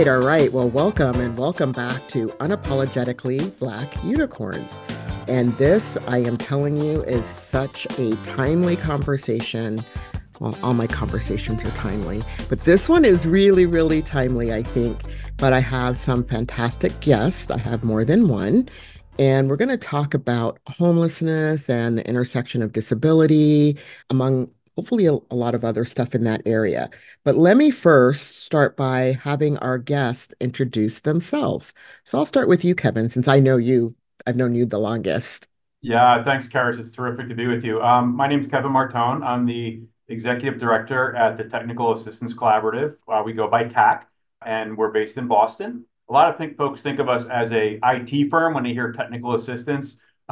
All right. Well, welcome and welcome back to Unapologetically Black Unicorns. And this, I am telling you, is such a timely conversation. Well, all my conversations are timely, but this one is really, really timely, I think. But I have some fantastic guests. I have more than one. And we're going to talk about homelessness and the intersection of disability, among hopefully a lot of other stuff in that area. But let me first start by having our guests introduce themselves. So I'll start with you, Kevin, since I know you, I've known you the longest. Yeah, thanks, Karis. It's terrific to be with you. My name is Kevin Martone. I'm the executive director at the Technical Assistance Collaborative. We go by TAC, and we're based in Boston. A lot of folks think of us as a IT firm when they hear technical assistance,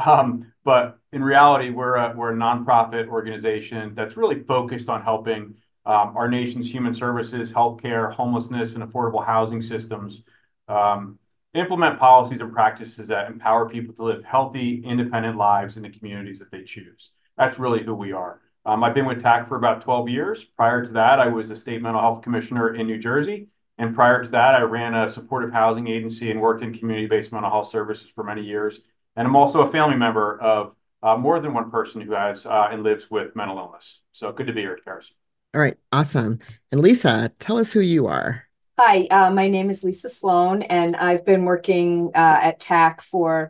but in reality, we're a nonprofit organization that's really focused on helping our nation's human services, healthcare, homelessness, and affordable housing systems um, implement policies and practices that empower people to live healthy, independent lives in the communities that they choose. That's really who we are. I've been with TAC for about 12 years. Prior to that, I was a state mental health commissioner in New Jersey. And prior to that, I ran a supportive housing agency and worked in community-based mental health services for many years. And I'm also a family member of more than one person who has and lives with mental illness. So good to be here, Karis. All right, awesome. And Lisa, tell us who you are. Hi, my name is Lisa Sloan, and I've been working at TAC for,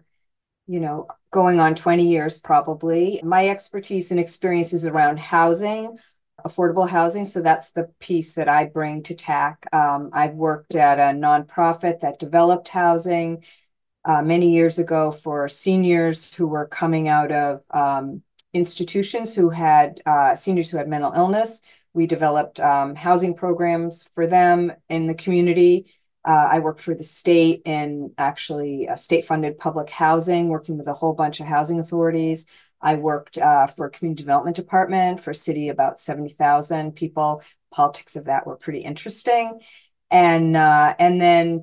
going on 20 years probably. My expertise and experience is around housing, affordable housing. So that's the piece that I bring to TAC. I've worked at a nonprofit that developed housing many years ago for seniors who were coming out of institutions who had seniors who had mental illness. We developed housing programs for them in the community. I worked for the state in actually state-funded public housing, working with a whole bunch of housing authorities. I worked for a community development department for a city about 70,000 people. Politics of that were pretty interesting. And then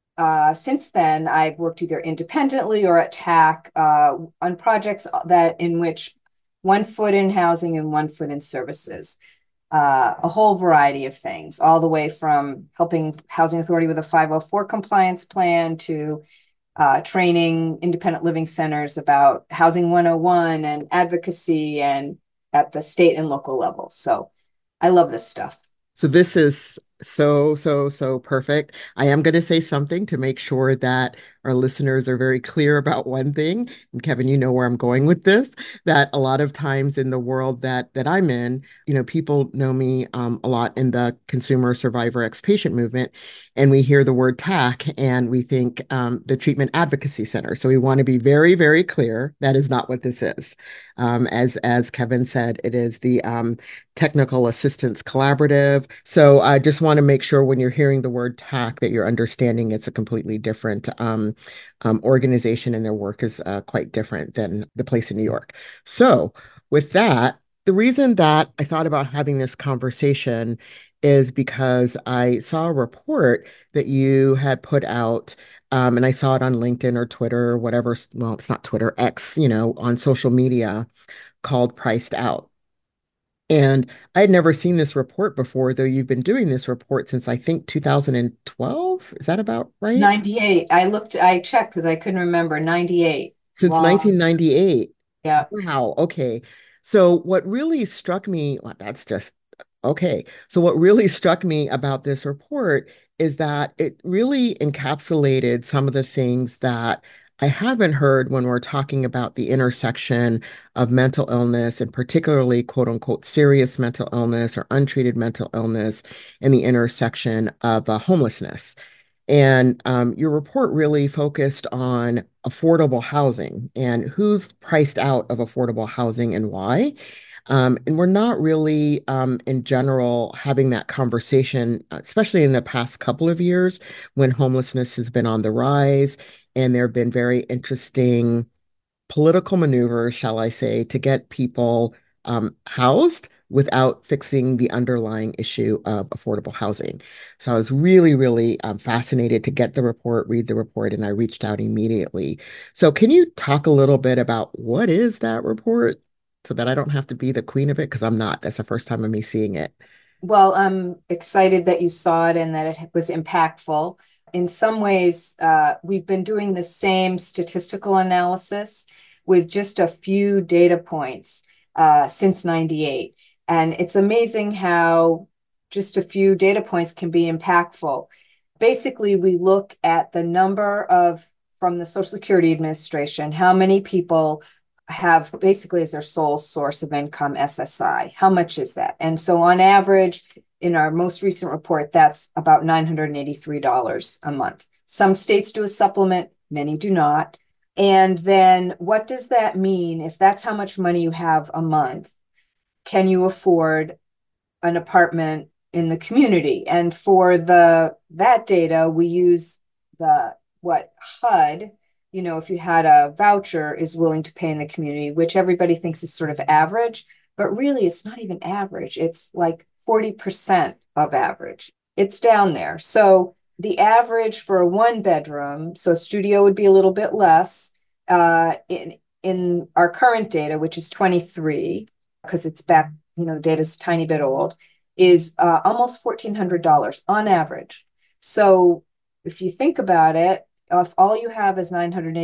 since then, I've worked either independently or at TAC on projects that in which one foot in housing and one foot in services. A whole variety of things, all the way from helping Housing Authority with a 504 compliance plan to training independent living centers about Housing 101 and advocacy and at the state and local level. So I love this stuff. So this is so perfect. I am going to say something to make sure that our listeners are very clear about one thing. And Kevin, you know where I'm going with this, that a lot of times in the world that I'm in, people know me a lot in the consumer survivor ex-patient movement, and we hear the word TAC and we think the Treatment Advocacy Center. So we want to be very, very clear that is not what this is. As Kevin said, it is the Technical Assistance Collaborative. So I just want to make sure when you're hearing the word TAC that you're understanding it's a completely different organization and their work is quite different than the place in New York. So with that, the reason that I thought about having this conversation is because I saw a report that you had put out, and I saw it on LinkedIn or Twitter or whatever. Well, it's not Twitter, X, on social media, called Priced Out. And I had never seen this report before, though you've been doing this report since I think 2012. Is that about right? 98. I checked because I couldn't remember. 98. Since Long. 1998. Yeah. Wow. Okay. So what really struck me, well, that's just okay. So what really struck me about this report is that it really encapsulated some of the things that I haven't heard when we're talking about the intersection of mental illness and particularly quote unquote serious mental illness or untreated mental illness and the intersection of homelessness. And your report really focused on affordable housing and who's priced out of affordable housing and why. And we're not really, in general, having that conversation, especially in the past couple of years when homelessness has been on the rise. And there have been very interesting political maneuvers, shall I say, to get people housed without fixing the underlying issue of affordable housing. So I was really, really fascinated to get the report, read the report, and I reached out immediately. So can you talk a little bit about what is that report so that I don't have to be the queen of it? Because I'm not. That's the first time of me seeing it. Well, I'm excited that you saw it and that it was impactful. In some ways, we've been doing the same statistical analysis with just a few data points since 98. And it's amazing how just a few data points can be impactful. Basically, we look at the number of, from the Social Security Administration, how many people have basically as their sole source of income SSI. How much is that? And so on average, in our most recent report, that's about $983 a month. Some states do a supplement, many do not. And then what does that mean? If that's how much money you have a month, can you afford an apartment in the community? And for that data, we use what HUD, if you had a voucher, is willing to pay in the community, which everybody thinks is sort of average, but really it's not even average. It's like 40% of average. It's down there. So the average for a 1 bedroom, so a studio would be a little bit less in our current data, which is 23, because it's back, the data's a tiny bit old, is almost $1,400 on average. So if you think about it, if all you have is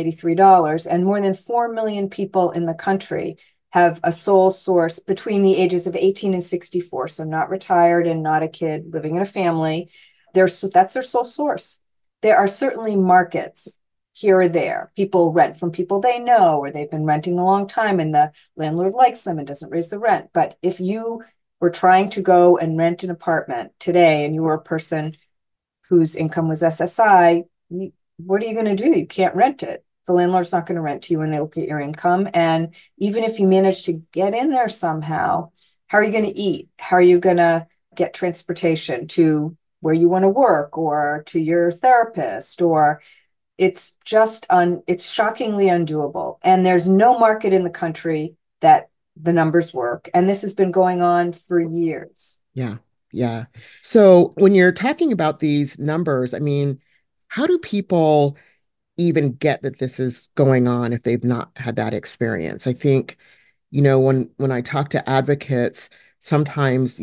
$983 and more than 4 million people in the country have a sole source between the ages of 18 and 64, so not retired and not a kid living in a family, that's their sole source. There are certainly markets here or there. People rent from people they know, or they've been renting a long time and the landlord likes them and doesn't raise the rent. But if you were trying to go and rent an apartment today and you were a person whose income was SSI, what are you going to do? You can't rent it. The landlord's not going to rent to you when they look at your income. And even if you manage to get in there somehow, how are you going to eat? How are you going to get transportation to where you want to work or to your therapist? Or it's shockingly undoable. And there's no market in the country that the numbers work. And this has been going on for years. Yeah. Yeah. So when you're talking about these numbers, I mean, how do people even get that this is going on if they've not had that experience? I think, when I talk to advocates, sometimes,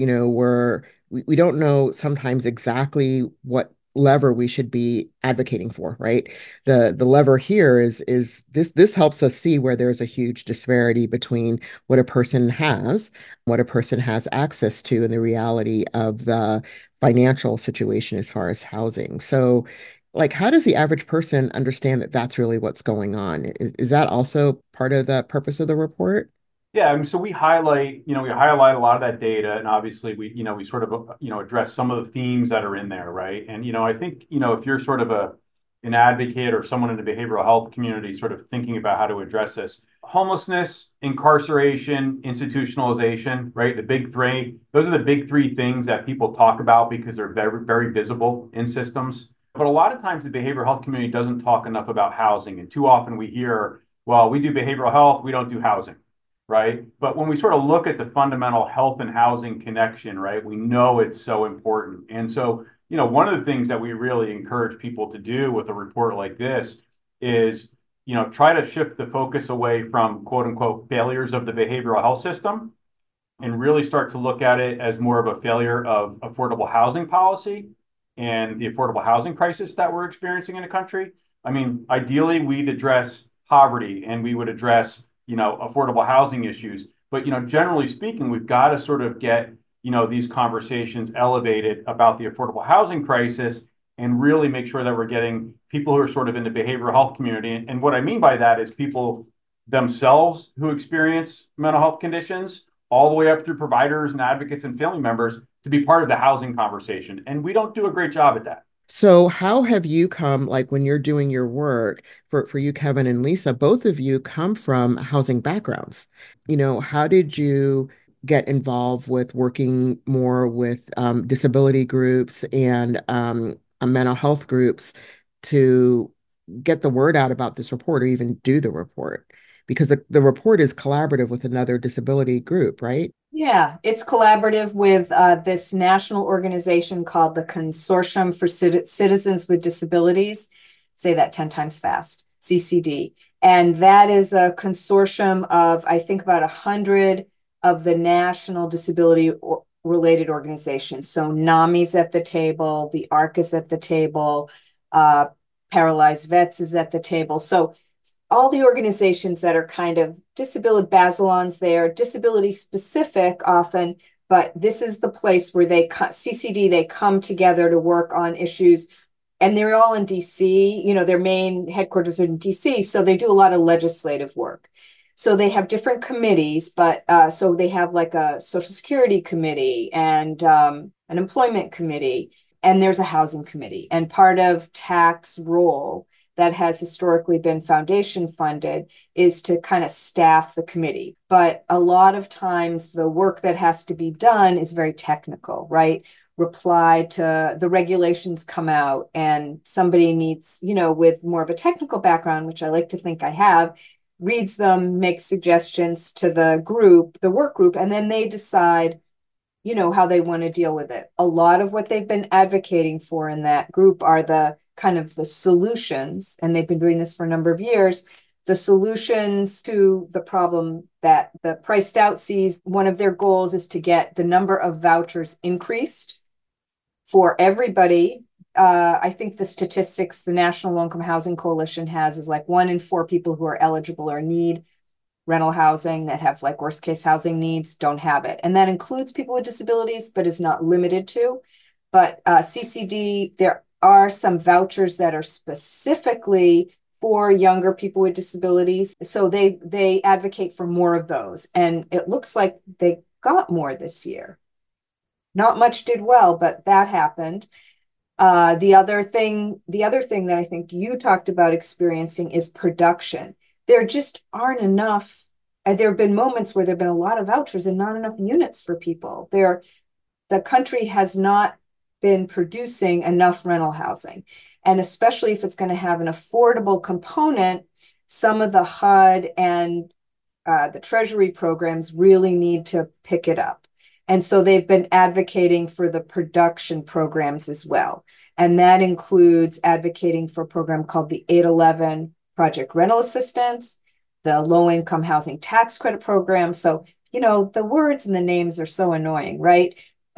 we don't know sometimes exactly what lever we should be advocating for, right? The lever here is this helps us see where there's a huge disparity between what a person has, what a person has access to, and the reality of the financial situation as far as housing. So, like, how does the average person understand that that's really what's going on? Is that also part of the purpose of the report? Yeah, I mean, so we highlight a lot of that data, and obviously we sort of, address some of the themes that are in there, right? And, I think, if you're sort of an advocate or someone in the behavioral health community sort of thinking about how to address this, homelessness, incarceration, institutionalization, right? The big three, those are the big three things that people talk about because they're very, very visible in systems. But a lot of times the behavioral health community doesn't talk enough about housing. And too often we hear, well, we do behavioral health, we don't do housing, right? But when we sort of look at the fundamental health and housing connection, right, we know it's so important. And so, one of the things that we really encourage people to do with a report like this is, try to shift the focus away from quote unquote failures of the behavioral health system and really start to look at it as more of a failure of affordable housing policy and the affordable housing crisis that we're experiencing in the country. I mean, ideally, we'd address poverty and we would address affordable housing issues. But, generally speaking, we've got to sort of get, these conversations elevated about the affordable housing crisis and really make sure that we're getting people who are sort of in the behavioral health community. And what I mean by that is people themselves who experience mental health conditions, all the way up through providers and advocates and family members to be part of the housing conversation. And we don't do a great job at that. So how have you come, like when you're doing your work for you, Kevin and Lisa, both of you come from housing backgrounds. How did you get involved with working more with disability groups and mental health groups to get the word out about this report or even do the report? Because the report is collaborative with another disability group, right? Yeah, it's collaborative with this national organization called the Consortium for Citizens with Disabilities. Say that 10 times fast, CCD. And that is a consortium of, I think, about 100 of the national disability related organizations. So NAMI's at the table, the ARC is at the table, Uh, Paralyzed Vets is at the table. So all the organizations that are kind of disability, Bazelon's there, disability specific often, but this is the place where CCD, they come together to work on issues, and they're all in DC, their main headquarters are in DC, so they do a lot of legislative work. So they have different committees, but so they have like a Social Security committee and an employment committee, and there's a housing committee. And part of TAC's role that has historically been foundation funded is to kind of staff the committee. But a lot of times the work that has to be done is very technical, right? Reply to the regulations come out and somebody needs, with more of a technical background, which I like to think I have, reads them, makes suggestions to the group, the work group, and then they decide, how they want to deal with it. A lot of what they've been advocating for in that group are the kind of the solutions, and they've been doing this for a number of years, the solutions to the problem that the Priced Out sees. One of their goals is to get the number of vouchers increased for everybody. I think the statistics the National Low Income Housing Coalition has is like 1 in 4 people who are eligible or need rental housing that have like worst case housing needs don't have it. And that includes people with disabilities, but is not limited to. But CCD, there are some vouchers that are specifically for younger people with disabilities. So they advocate for more of those. And it looks like they got more this year. Not much did well, but that happened. The other thing that I think you talked about experiencing is production. There just aren't enough. There have been moments where there have been a lot of vouchers and not enough units for people. The country has not been producing enough rental housing. And especially if it's going to have an affordable component, some of the HUD and the Treasury programs really need to pick it up. And so they've been advocating for the production programs as well. And that includes advocating for a program called the 811 Project Rental Assistance, the Low Income Housing Tax Credit Program. So, the words and the names are so annoying, right?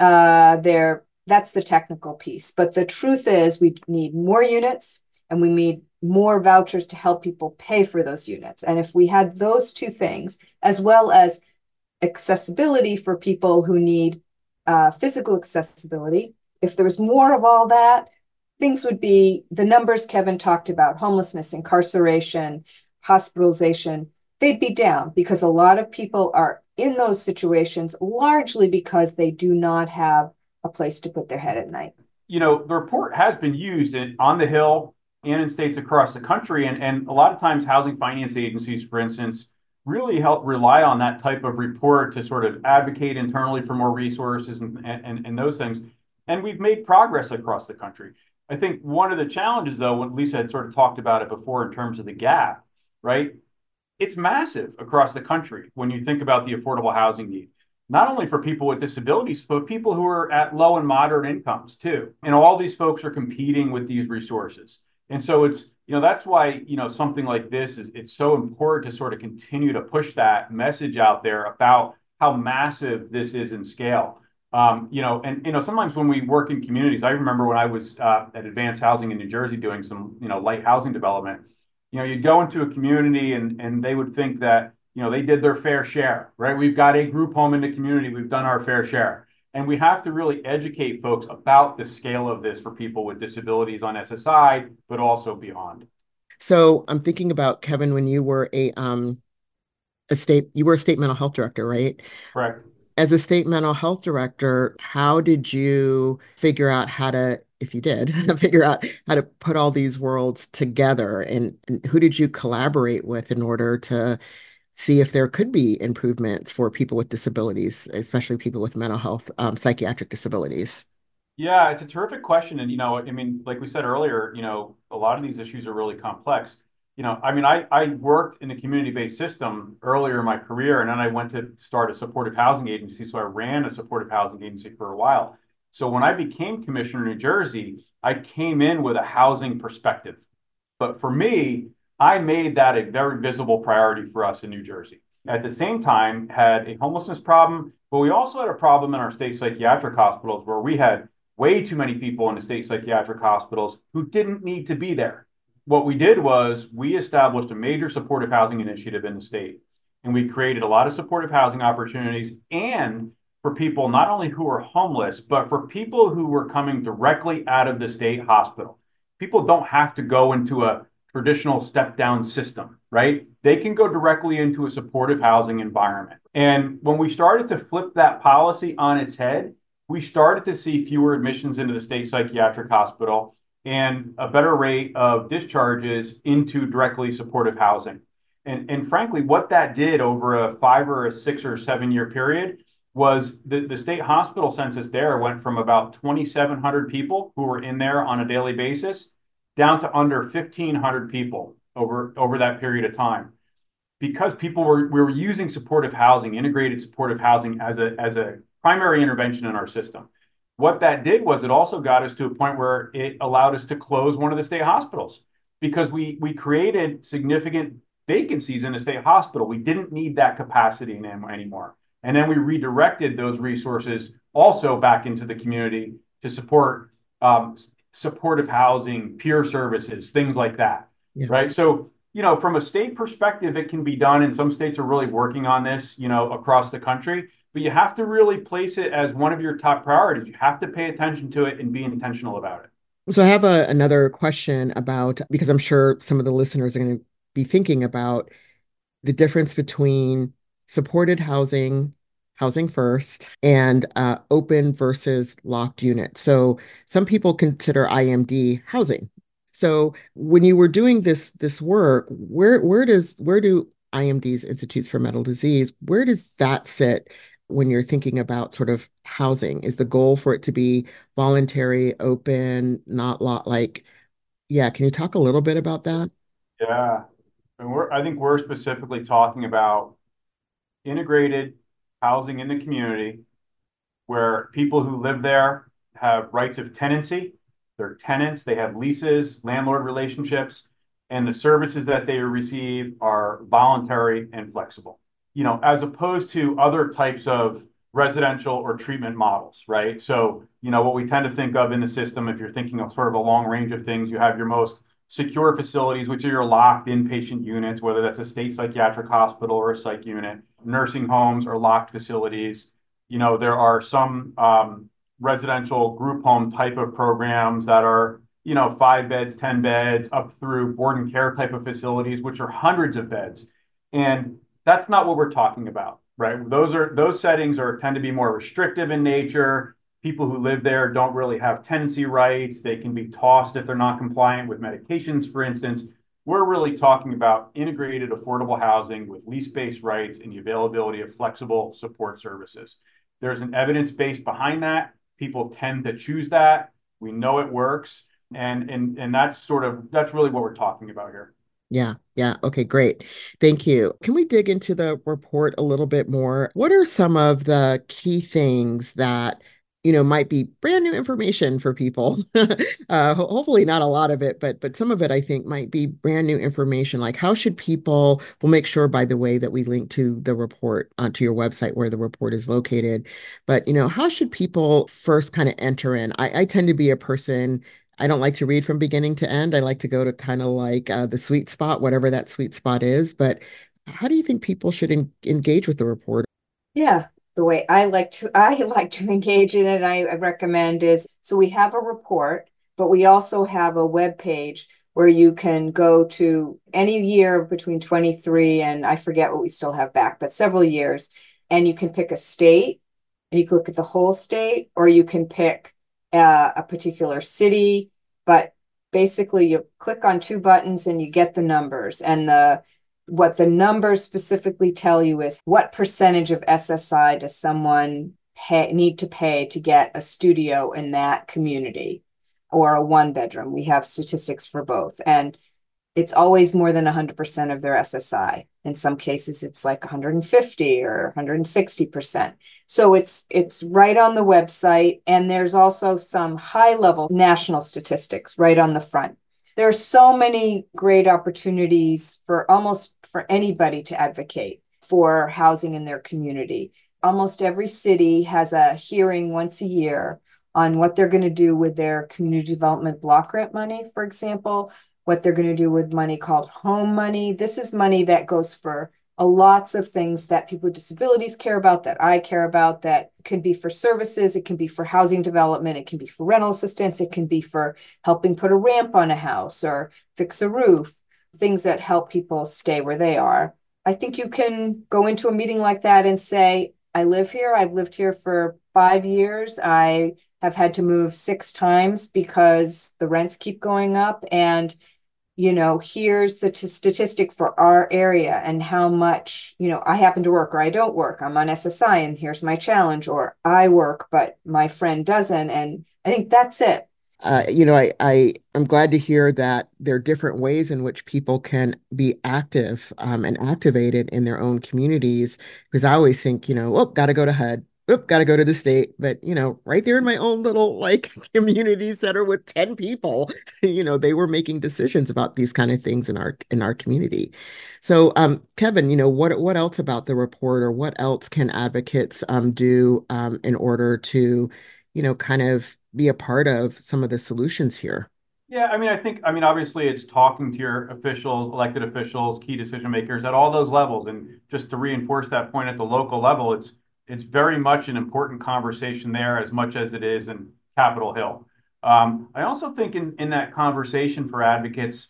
That's the technical piece. But the truth is we need more units and we need more vouchers to help people pay for those units. And if we had those two things, as well as accessibility for people who need physical accessibility, if there was more of all that, things would be the numbers Kevin talked about: homelessness, incarceration, hospitalization, they'd be down, because a lot of people are in those situations largely because they do not have a place to put their head at night. The report has been used on the Hill and in states across the country. And a lot of times housing finance agencies, for instance, really help rely on that type of report to sort of advocate internally for more resources and those things. And we've made progress across the country. I think one of the challenges, though, when Lisa had sort of talked about it before in terms of the gap, right? It's massive across the country when you think about the affordable housing need, not only for people with disabilities, but people who are at low and moderate incomes too. And all these folks are competing with these resources. And so it's, that's why, something like this it's so important to sort of continue to push that message out there about how massive this is in scale. Sometimes when we work in communities, I remember when I was at Advanced Housing in New Jersey doing some, light housing development, you'd go into a community and they would think that, they did their fair share, right? We've got a group home in the community. We've done our fair share. And we have to really educate folks about the scale of this for people with disabilities on SSI, but also beyond. So I'm thinking about, Kevin, when you were a state mental health director, right? Correct. As a state mental health director, how did you figure out how to, if you did, figure out how to put all these worlds together? And who did you collaborate with in order to see if there could be improvements for people with disabilities, especially people with mental health, psychiatric disabilities? Yeah, it's a terrific question. And, like we said earlier, a lot of these issues are really complex. I worked in a community-based system earlier in my career, and then I went to start a supportive housing agency. So I ran a supportive housing agency for a while. So when I became commissioner in New Jersey, I came in with a housing perspective. But for me, I made that a very visible priority for us in New Jersey. At the same time, had a homelessness problem, but we also had a problem in our state psychiatric hospitals where we had way too many people in the state psychiatric hospitals who didn't need to be there. What we did was we established a major supportive housing initiative in the state, and we created a lot of supportive housing opportunities, and for people not only who are homeless, but for people who were coming directly out of the state hospital. People don't have to go into a traditional step down system, right? They can go directly into a supportive housing environment. And when we started to flip that policy on its head, we started to see fewer admissions into the state psychiatric hospital and a better rate of discharges into directly supportive housing. And frankly, what that did over a 5 or a 6 or 7 year period was the state hospital census there went from about 2,700 people who were in there on a daily basis down to under 1,500 people over that period of time, because we were using supportive housing, integrated supportive housing as a primary intervention in our system. What that did was it also got us to a point where it allowed us to close one of the state hospitals, because we created significant vacancies in the state hospital. We didn't need that capacity anymore. And then we redirected those resources also back into the community to support supportive housing, peer services, things like that, right? So, from a state perspective, it can be done, and some states are really working on this, across the country, but you have to really place it as one of your top priorities. You have to pay attention to it and be intentional about it. So I have another question about, because I'm sure some of the listeners are going to be thinking about the difference between supported housing, housing first, and open versus locked units. So some people consider IMD housing. So when you were doing this work, where do IMDs, Institutes for Mental Disease, where does that sit when you're thinking about sort of housing? Is the goal for it to be voluntary, open, not yeah, can you talk a little bit about that? Yeah. And I think we're specifically talking about integrated housing in the community where people who live there have rights of tenancy. They're tenants, they have leases, landlord relationships, and the services that they receive are voluntary and flexible, as opposed to other types of residential or treatment models, right? So, what we tend to think of in the system, if you're thinking of sort of a long range of things, you have your most secure facilities, which are your locked inpatient units, whether that's a state psychiatric hospital or a psych unit. Nursing homes or locked facilities. There are some residential group home type of programs that are, 5 beds, 10 beds, up through board and care type of facilities, which are hundreds of beds. And that's not what we're talking about, right? Those settings tend to be more restrictive in nature. People who live there don't really have tenancy rights. They can be tossed if they're not compliant with medications, for instance. We're really talking about integrated affordable housing with lease-based rights and the availability of flexible support services. There's an evidence base behind that. People tend to choose that. We know it works. And that's really what we're talking about here. Yeah. Yeah. Okay, great. Thank you. Can we dig into the report a little bit more? What are some of the key things that, might be brand new information for people? Hopefully not a lot of it, but some of it I think might be brand new information. Like how should people, we'll make sure, by the way, that we link to the report onto your website where the report is located. But, how should people first kind of enter in? I tend to be a person, I don't like to read from beginning to end. I like to go to kind of like the sweet spot, whatever that sweet spot is. But how do you think people should engage with the report? Yeah, the way I like to engage in it, I recommend is, so we have a report, but we also have a web page where you can go to any year between 23 and I forget what we still have back, but several years, and you can pick a state and you can look at the whole state, or you can pick a particular city, but basically you click on 2 buttons and you get the numbers, and what the numbers specifically tell you is what percentage of SSI does someone need to pay to get a studio in that community or a 1-bedroom. We have statistics for both, and it's always more than 100% of their SSI. In some cases, it's like 150 or 160%. So it's right on the website, and there's also some high-level national statistics right on the front. There are so many great opportunities for anybody to advocate for housing in their community. Almost every city has a hearing once a year on what they're going to do with their community development block grant money, for example, what they're going to do with money called home money. This is money that goes for lots of things that people with disabilities care about, that I care about, that could be for services, it can be for housing development, it can be for rental assistance, it can be for helping put a ramp on a house or fix a roof, things that help people stay where they are. I think you can go into a meeting like that and say, I live here, I've lived here for 5 years, I have had to move 6 times because the rents keep going up, and here's the statistic for our area and how much, I happen to work or I don't work. I'm on SSI and here's my challenge, or I work, but my friend doesn't. And I think that's it. I'm glad to hear that there are different ways in which people can be active and activated in their own communities. Because I always think, oh, got to go to HUD. Oop, got to go to the state. But, right there in my own little like community center with 10 people, they were making decisions about these kind of things in our community. So, Kevin, what else about the report, or what else can advocates do in order to kind of be a part of some of the solutions here? Yeah, obviously it's talking to your officials, elected officials, key decision makers at all those levels. And just to reinforce that point at the local level, it's very much an important conversation there as much as it is in Capitol Hill. I also think in that conversation for advocates,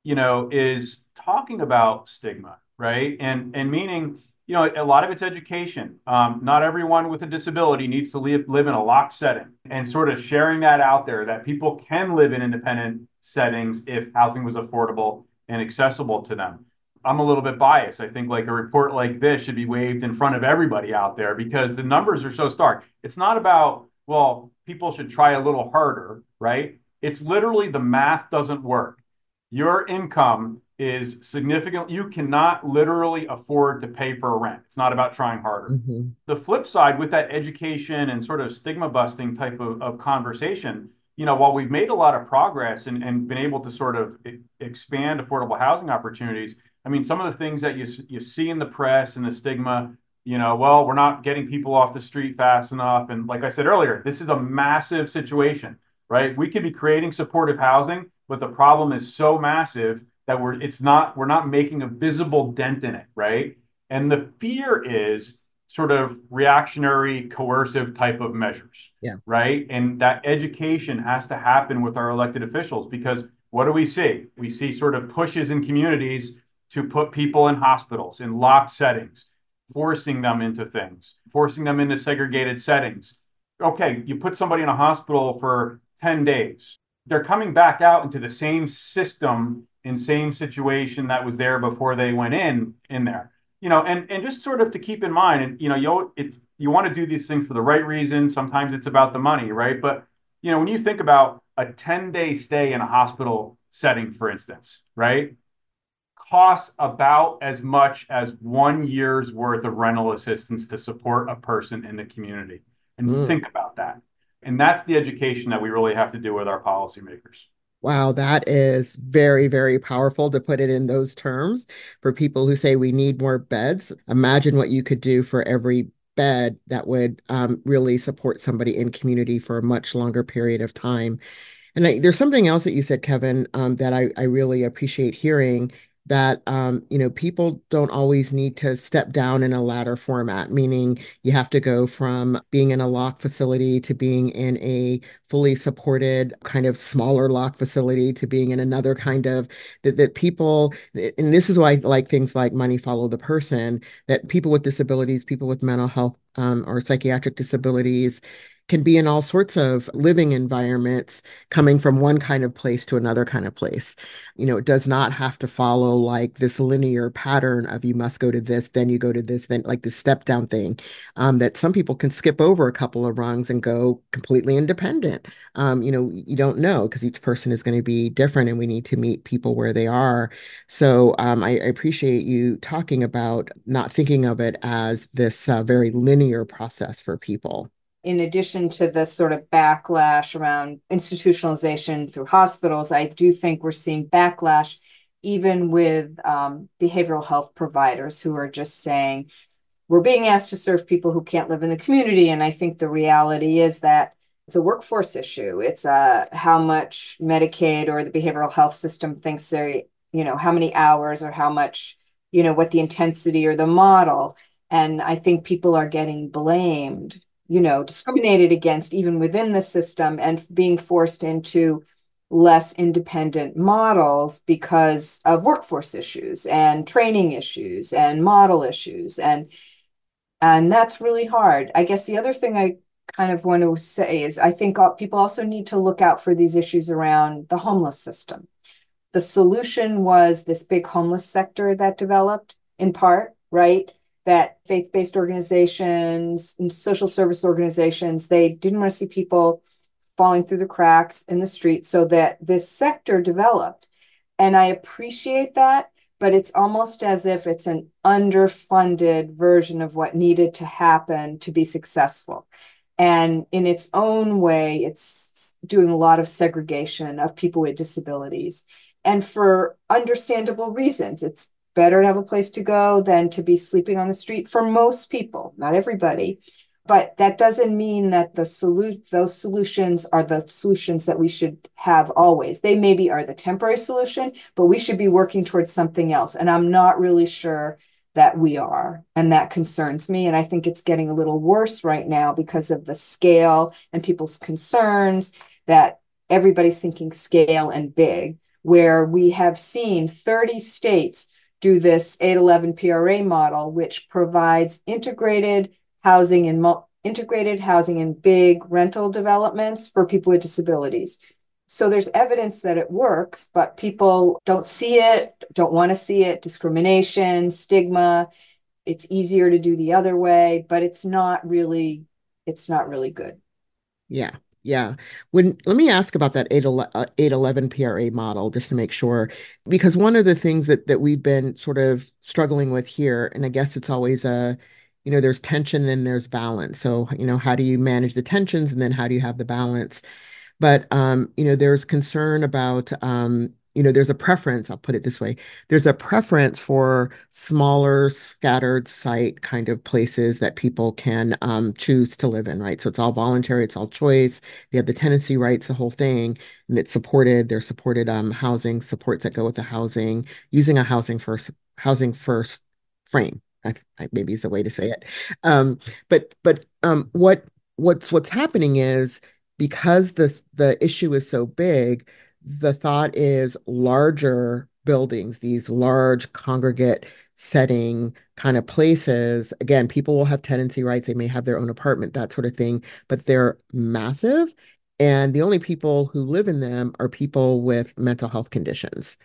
is talking about stigma, right? And meaning, a lot of it's education. Not everyone with a disability needs to live in a locked setting, and sort of sharing that out there that people can live in independent settings if housing was affordable and accessible to them. I'm a little bit biased. I think like a report like this should be waved in front of everybody out there because the numbers are so stark. It's not about, well, people should try a little harder, right? It's literally the math doesn't work. Your income is significant. You cannot literally afford to pay for a rent. It's not about trying harder. Mm-hmm. The flip side with that education and sort of stigma busting type of conversation, while we've made a lot of progress and been able to sort of expand affordable housing opportunities, some of the things that you see in the press and the stigma, well, we're not getting people off the street fast enough. And like I said earlier, this is a massive situation, right? We could be creating supportive housing, but the problem is so massive that we're not making a visible dent in it, right? And the fear is sort of reactionary, coercive type of measures, Yeah. right? And that education has to happen with our elected officials, because what do we see? We see sort of pushes in communities to put people in hospitals, in locked settings, forcing them into things, forcing them into segregated settings. Okay, you put somebody in a hospital for 10 days. They're coming back out into the same system and same situation that was there before they went in there. And just sort of to keep in mind, and you want to do these things for the right reason. Sometimes it's about the money, right? But when you think about a 10-day stay in a hospital setting, for instance, right, costs about as much as 1 year's worth of rental assistance to support a person in the community. And think about that. And that's the education that we really have to do with our policymakers. Wow, that is very, very powerful to put it in those terms for people who say we need more beds. Imagine what you could do for every bed that would really support somebody in community for a much longer period of time. And there's something else that you said, Kevin, that I really appreciate hearing, that people don't always need to step down in a ladder format, meaning you have to go from being in a lock facility to being in a fully supported kind of smaller lock facility to being in another kind of that people, and this is why I like things like Money Follow the Person, that people with disabilities, people with mental health or psychiatric disabilities can be in all sorts of living environments, coming from one kind of place to another kind of place. It does not have to follow like this linear pattern of you must go to this, then you go to this, then like this step down thing, that some people can skip over a couple of rungs and go completely independent. You don't know, because each person is going to be different and we need to meet people where they are. So I appreciate you talking about not thinking of it as this very linear process for people. In addition to the sort of backlash around institutionalization through hospitals, I do think we're seeing backlash even with behavioral health providers who are just saying, we're being asked to serve people who can't live in the community. And I think the reality is that It's a workforce issue. It's how much Medicaid or the behavioral health system thinks they, how many hours or how much, what the intensity or the model. And I think people are getting blamed, discriminated against even within the system and being forced into less independent models because of workforce issues and training issues and model issues. And that's really hard. I guess the other thing I kind of want to say is I think people also need to look out for these issues around the homeless system. The solution was this big homeless sector that developed in part, right? That faith-based organizations and social service organizations, they didn't want to see people falling through the cracks in the street, so that this sector developed. And I appreciate that, but it's almost as if it's an underfunded version of what needed to happen to be successful. And in its own way, it's doing a lot of segregation of people with disabilities. And for understandable reasons, it's better to have a place to go than to be sleeping on the street for most people, not everybody. But that doesn't mean that those solutions are the solutions that we should have always. They maybe are the temporary solution, but we should be working towards something else. And I'm not really sure that we are. And that concerns me. And I think it's getting a little worse right now because of the scale and people's concerns that everybody's thinking scale and big, where we have seen 30 states do this 811 PRA model, which provides integrated housing in big rental developments for people with disabilities. So there's evidence that it works, but people don't see it, don't want to see it, discrimination, stigma. It's easier to do the other way, but it's not really good. Yeah. Yeah. Let me ask about that 811 PRA model just to make sure, because one of the things that we've been sort of struggling with here, and I guess it's always there's tension and there's balance. So, how do you manage the tensions and then how do you have the balance? But there's concern about there's a preference, I'll put it this way. There's a preference for smaller, scattered site kind of places that people can choose to live in, right? So it's all voluntary, it's all choice. They have the tenancy rights, the whole thing, and it's supported. There's supported housing supports that go with the housing, using a housing first frame. Maybe is the way to say it. What's happening is because the issue is so big, the thought is larger buildings, these large congregate setting kind of places. Again, people will have tenancy rights, they may have their own apartment, that sort of thing, but they're massive. And the only people who live in them are people with mental health conditions.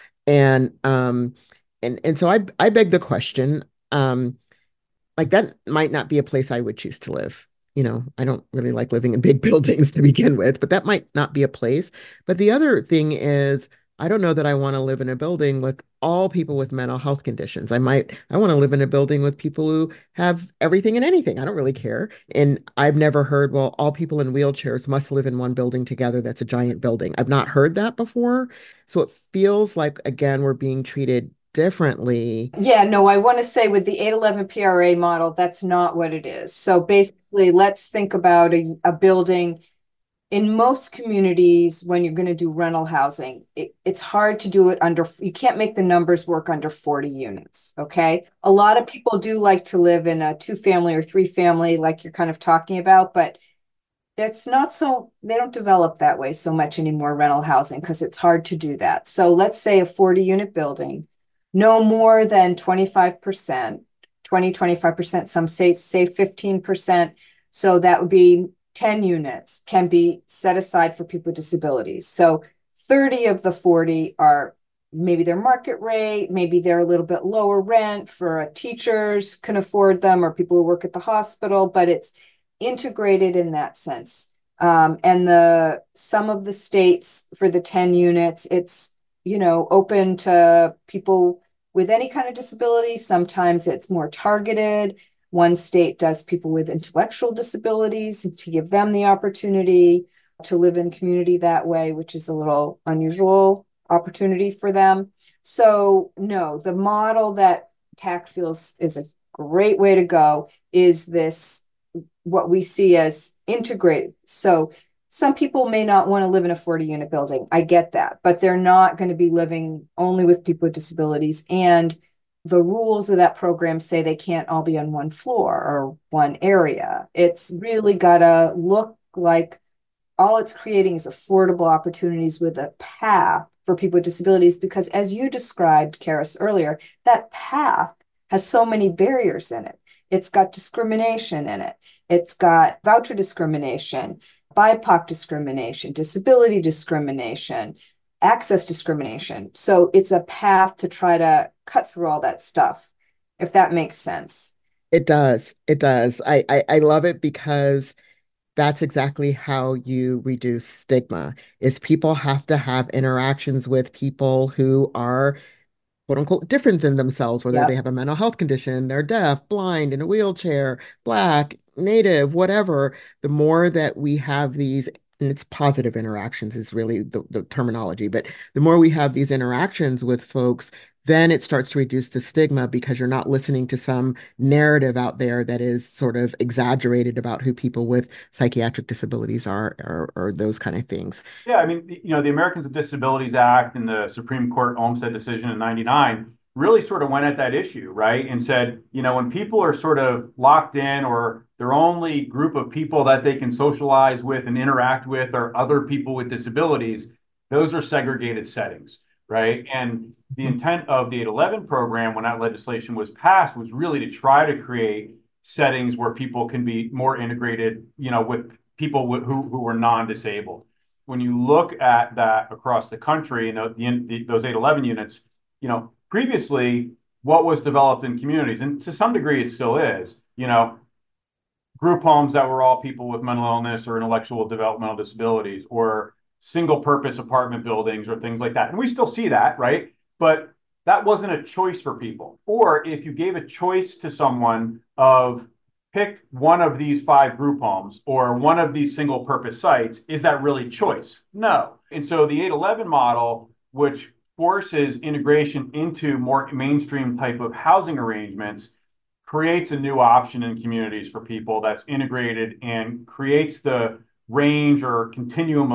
And so I beg the question, like that might not be a place I would choose to live. I don't really like living in big buildings to begin with, but that might not be a place. But the other thing is, I don't know that I want to live in a building with all people with mental health conditions. I want to live in a building with people who have everything and anything. I don't really care. And I've never heard, well, all people in wheelchairs must live in one building together. That's a giant building. I've not heard that before. So it feels like, again, we're being treated differently. Yeah, no, I want to say with the 811 PRA model, that's not what it is. So basically, let's think about a building. In most communities, when you're going to do rental housing, it's hard to do it you can't make the numbers work under 40 units. Okay. A lot of people do like to live in a 2-family or 3-family, like you're kind of talking about, but that's not so, they don't develop that way so much anymore, rental housing, because it's hard to do that. So let's say a 40-unit building, no more than 25%, 25%, some states say 15%. So that would be 10 units can be set aside for people with disabilities. So 30 of the 40 are maybe their market rate, maybe they're a little bit lower rent for teachers can afford them or people who work at the hospital, but it's integrated in that sense. And some of the states for the 10 units, it's open to people with any kind of disability. Sometimes it's more targeted. One state does people with intellectual disabilities to give them the opportunity to live in community that way, which is a little unusual opportunity for them. So no, the model that TAC feels is a great way to go is this, what we see as integrate. So some people may not want to live in a 40-unit building. I get that, but they're not going to be living only with people with disabilities. And the rules of that program say they can't all be on one floor or one area. It's really got to look like all it's creating is affordable opportunities with a path for people with disabilities. Because as you described, Karis, earlier, that path has so many barriers in it. It's got discrimination in it. It's got voucher discrimination, BIPOC discrimination, disability discrimination, access discrimination. So it's a path to try to cut through all that stuff, if that makes sense. It does. It does. I love it because that's exactly how you reduce stigma is people have to have interactions with people who are quote unquote different than themselves, whether they Yep. have a mental health condition, they're deaf, blind, in a wheelchair, black, native, whatever. The more that we have these, and it's positive interactions is really the terminology, but the more we have these interactions with folks, then it starts to reduce the stigma because you're not listening to some narrative out there that is sort of exaggerated about who people with psychiatric disabilities are or those kind of things. Yeah, I mean, the Americans with Disabilities Act and the Supreme Court Olmstead decision in '99 really sort of went at that issue, right? And said, when people are sort of locked in or their only group of people that they can socialize with and interact with are other people with disabilities, those are segregated settings, right? And the intent of the 811 program when that legislation was passed was really to try to create settings where people can be more integrated, with people who were non-disabled. When you look at that across the country, those 811 units, previously what was developed in communities, and to some degree it still is, group homes that were all people with mental illness or intellectual developmental disabilities, or single purpose apartment buildings or things like that. And we still see that, right? But that wasn't a choice for people. Or if you gave a choice to someone of pick one of these 5 group homes or one of these single purpose sites, is that really choice? No. And so the 811 model, which forces integration into more mainstream type of housing arrangements, creates a new option in communities for people that's integrated and creates the range or continuum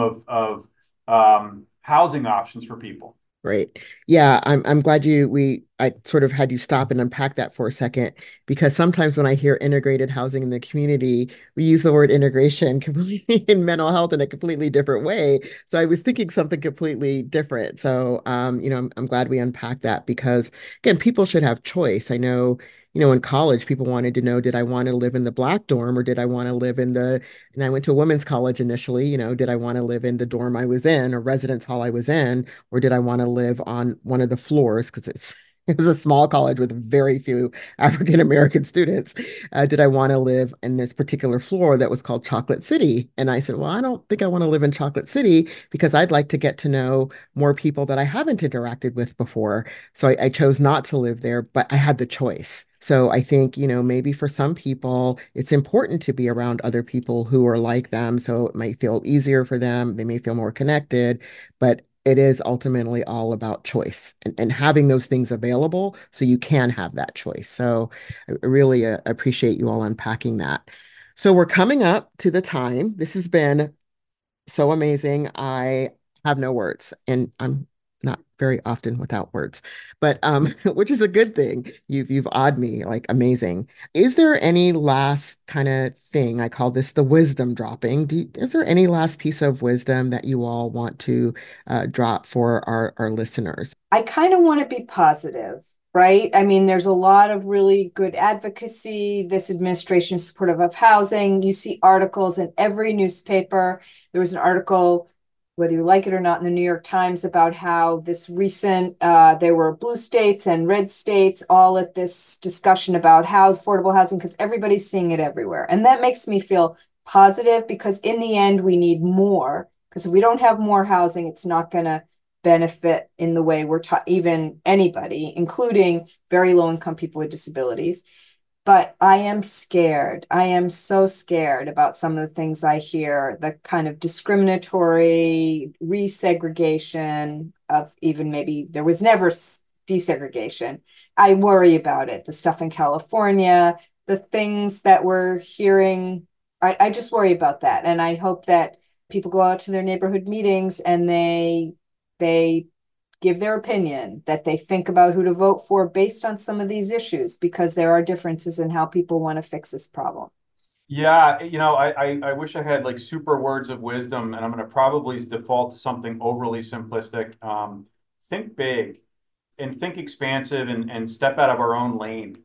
of housing options for people. Right. Yeah, I'm glad I sort of had you stop and unpack that for a second because sometimes when I hear integrated housing in the community, we use the word integration completely in mental health in a completely different way. So I was thinking something completely different. So I'm glad we unpacked that because again, people should have choice. I know, in college, people wanted to know, did I want to live in the black dorm or did I want to live and I went to a women's college initially, did I want to live in the dorm I was in or residence hall I was in? Or did I want to live on one of the floors because it was a small college with very few African American students. Did I want to live in this particular floor that was called Chocolate City? And I said, well, I don't think I want to live in Chocolate City because I'd like to get to know more people that I haven't interacted with before. So I chose not to live there, but I had the choice. So I think, maybe for some people, it's important to be around other people who are like them. So it might feel easier for them. They may feel more connected, but it is ultimately all about choice and having those things available so you can have that choice. So I really appreciate you all unpacking that. So we're coming up to the time. This has been so amazing. I have no words, and I'm not very often without words, but which is a good thing. You've awed me like amazing. Is there any last kind of thing? I call this the wisdom dropping. Is there any last piece of wisdom that you all want to drop for our listeners? I kind of want to be positive, right? I mean, there's a lot of really good advocacy. This administration is supportive of housing. You see articles in every newspaper. There was an article, whether you like it or not, in the New York Times about how this recent, there were blue states and red states all at this discussion about affordable housing because everybody's seeing it everywhere. And that makes me feel positive because in the end, we need more. Because if we don't have more housing, it's not going to benefit in the way we're taught, even anybody, including very low income people with disabilities. But I am scared. I am so scared about some of the things I hear, the kind of discriminatory resegregation of even maybe there was never desegregation. I worry about it. The stuff in California, the things that we're hearing I just worry about that. And I hope that people go out to their neighborhood meetings and they give their opinion, that they think about who to vote for based on some of these issues, because there are differences in how people want to fix this problem. Yeah, I wish I had like super words of wisdom, and I'm going to probably default to something overly simplistic. Think big and think expansive and step out of our own lane,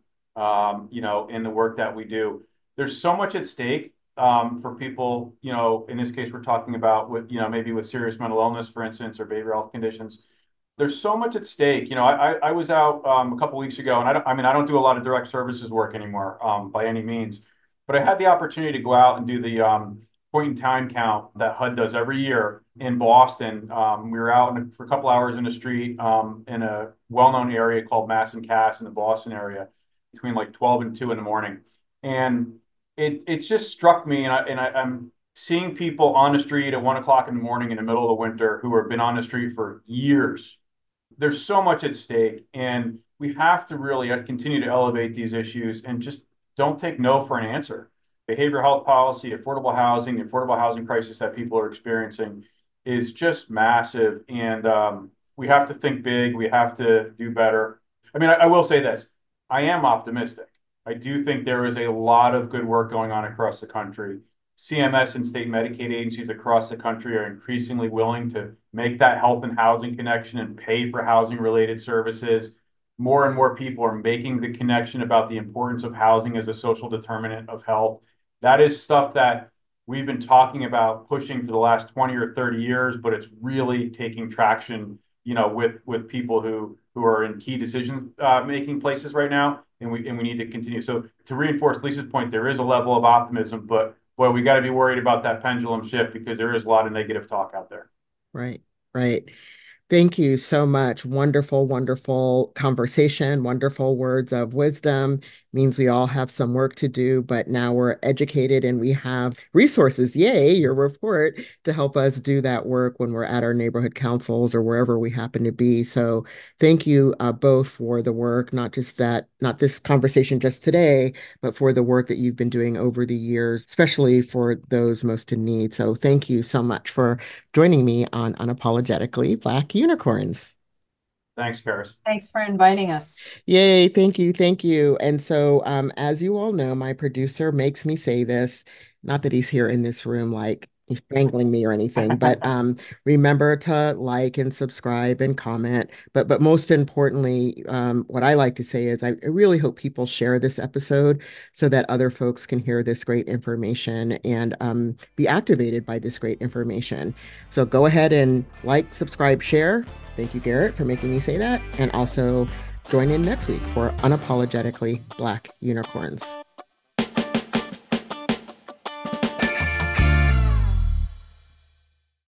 in the work that we do. There's so much at stake for people, in this case, we're talking about with, maybe with serious mental illness, for instance, or behavioral health conditions. There's so much at stake. I was out a couple weeks ago, and I don't do a lot of direct services work anymore by any means, but I had the opportunity to go out and do the point in time count that HUD does every year in Boston. We were out for a couple hours in the street in a well-known area called Mass and Cass in the Boston area between like 12 and 2 in the morning. And it just struck me, I'm seeing people on the street at 1 o'clock in the morning in the middle of the winter who have been on the street for years. There's so much at stake, and we have to really continue to elevate these issues and just don't take no for an answer. Behavioral health policy, affordable housing, the affordable housing crisis that people are experiencing is just massive, and we have to think big. We have to do better. I will say this: I am optimistic. I do think there is a lot of good work going on across the country. CMS and state Medicaid agencies across the country are increasingly willing to make that health and housing connection and pay for housing related services. More and more people are making the connection about the importance of housing as a social determinant of health. That is stuff that we've been talking about pushing for the last 20 or 30 years, but it's really taking traction, with people who are in key decision making places right now, and we need to continue. So to reinforce Lisa's point, there is a level of optimism, but boy, we got to be worried about that pendulum shift because there is a lot of negative talk out there. Right, right. Thank you so much. Wonderful, wonderful conversation, wonderful words of wisdom. Means we all have some work to do, but now we're educated and we have resources. Yay, your report to help us do that work when we're at our neighborhood councils or wherever we happen to be. So thank you both for the work, not this conversation just today, but for the work that you've been doing over the years, especially for those most in need. So thank you so much for joining me on Unapologetically Black Unicorns. Thanks, Karis. Thanks for inviting us. Yay, thank you, thank you. And so, as you all know, my producer makes me say this, not that he's here in this room like he's strangling me or anything, but remember to like and subscribe and comment. But most importantly, what I like to say is I really hope people share this episode so that other folks can hear this great information and be activated by this great information. So go ahead and like, subscribe, share. Thank you, Garrett, for making me say that. And also join in next week for Unapologetically Black Unicorns.